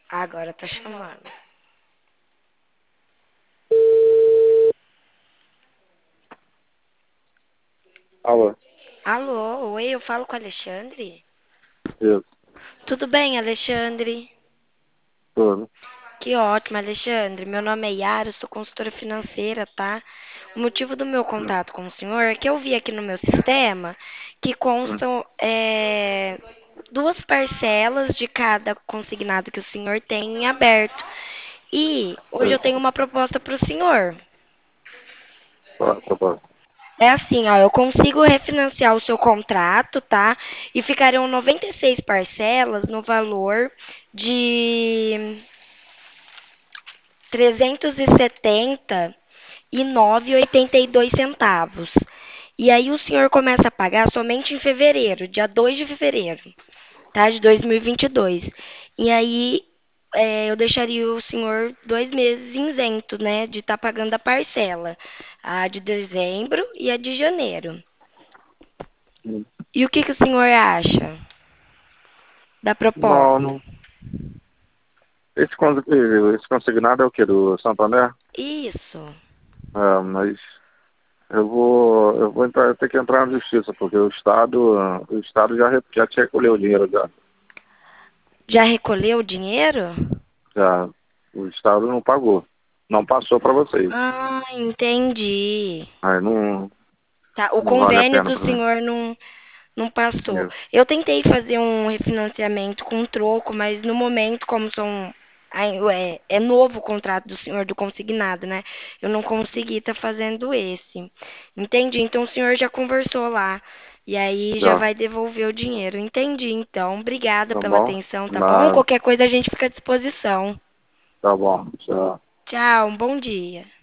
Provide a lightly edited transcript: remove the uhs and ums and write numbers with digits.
Agora tá chamando. Alô, Alô, oi, eu falo com o Alexandre? isso, Tudo bem, Alexandre? tudo. Que ótimo, Alexandre. Meu nome é Yara, eu sou consultora financeira, tá? O motivo do meu Hum, contato com o senhor é que eu vi aqui no meu sistema que hum, constam duas parcelas de cada consignado que o senhor tem em aberto. E hoje eu sei. tenho uma proposta para o senhor. Tá. É assim, ó, eu consigo refinanciar o seu contrato, tá? E ficariam 96 parcelas no valor de 379,82 centavos. E aí o senhor começa a pagar somente em fevereiro, dia 2 de fevereiro, tá? De 2022. E aí eu deixaria o senhor 2 meses isento, né? De estar pagando a parcela. A de dezembro e a de janeiro. Hum. E o que o senhor acha da Não, proposta? não. Esse consignado é o quê? Do Santander? Isso. Mas eu vou ter que entrar na justiça, porque o Estado já te recolheu o dinheiro já. Já recolheu o dinheiro? Já, o Estado não pagou. Não passou para vocês. Ah, entendi. Aí não, Tá, o não vale a convênio pena do para mim. senhor não passou. Isso. Eu tentei fazer um refinanciamento com troco, mas no momento, como é novo o contrato do senhor do consignado, né? Eu não consegui estar fazendo esse. Entendi. Então o senhor já conversou lá. E aí já Já, vai devolver o dinheiro. Entendi, então. Obrigada tá pela bom? atenção, tá bom? Nada, Qualquer coisa a gente fica à disposição. tá bom. Já. Tchau, um bom dia.